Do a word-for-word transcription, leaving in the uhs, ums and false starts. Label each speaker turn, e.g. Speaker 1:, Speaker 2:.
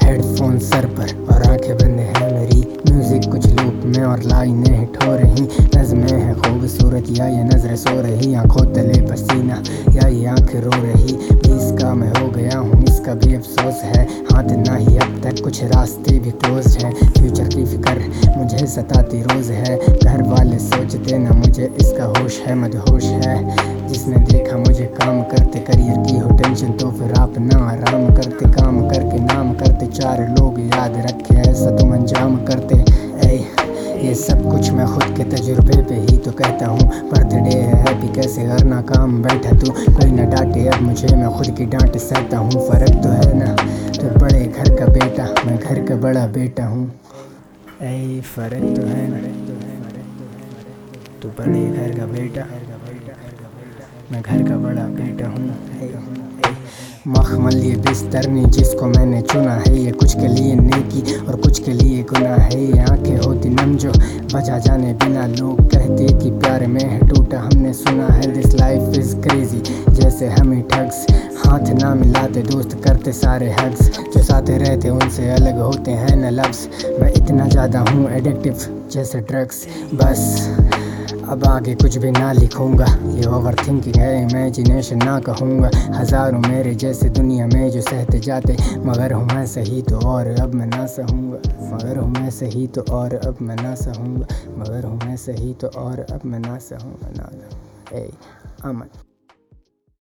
Speaker 1: Headphone sir पर और आंखें बंद है मेरी। म्यूजिक कुछ लूप में और लाइनें हिट हो रही। नज़्में हैं खूबसूरत या ये नजरें सो रही। आंखों तले पसीना या ये आंखें रो रही। बीस का मैं हो गया हूँ इसका भी अफसोस है। हाथ ना ही अब तक कुछ रास्ते भी क्लोज है। फ्यूचर की फिक्र मुझे सताती रोज है। घर वाले सोचते ना मुझे इसका होश है। मदहोश है जिसने देखा मुझे काम करते। करियर की हो टेंशन तो फिर आप ना आराम करते। काम करके नाम करते चार लोग याद रखे ऐसा तुम अंजाम करते। ऐ ये सब कुछ मैं खुद के तजुर्बे पे ही तो कहता हूँ। बर्थडे है हैप्पी कैसे करना काम बैठा तू। कोई ना डांटे अब मुझे मैं खुद की डांट सहता हूँ। फर्क तो है ना तो बड़े घर का बेटा मैं घर का बड़ा बेटा हूँ। ऐ फर्क तो है ना तू बड़े घर का बेटा मैं घर का बड़ा बेटा हूँ। मखमल ये बिस्तर नहीं जिसको मैंने चुना है। ये कुछ के लिए नेकी और कुछ के लिए गुनाह है। ये आंखें होती नम जो बजा जाने बिना। लोग कहते कि प्यार में है टूटा हमने सुना है। दिस लाइफ इज क्रेजी जैसे हमें ठग्स। हाथ ना मिलाते दोस्त करते सारे हग्स। जो साथ रहते उनसे अलग होते हैं न लफ्ज़। मैं इतना ज़्यादा हूँ एडिक्टिव जैसे ड्रग्स। बस अब आगे कुछ भी ना लिखूंगा। ये ओवर थिंकिंग है इमेजिनेशन ना कहूँगा। हज़ारों मेरे जैसे दुनिया में जो सहते जाते। मगर हूँ मैं सही तो और अब मैं ना सहूँगा। मगर हूँ मैं सही तो और अब मैं ना सहूँगा। मगर हूँ मैं सही तो और अब मैं ना सहूँगा ना। ए अमन।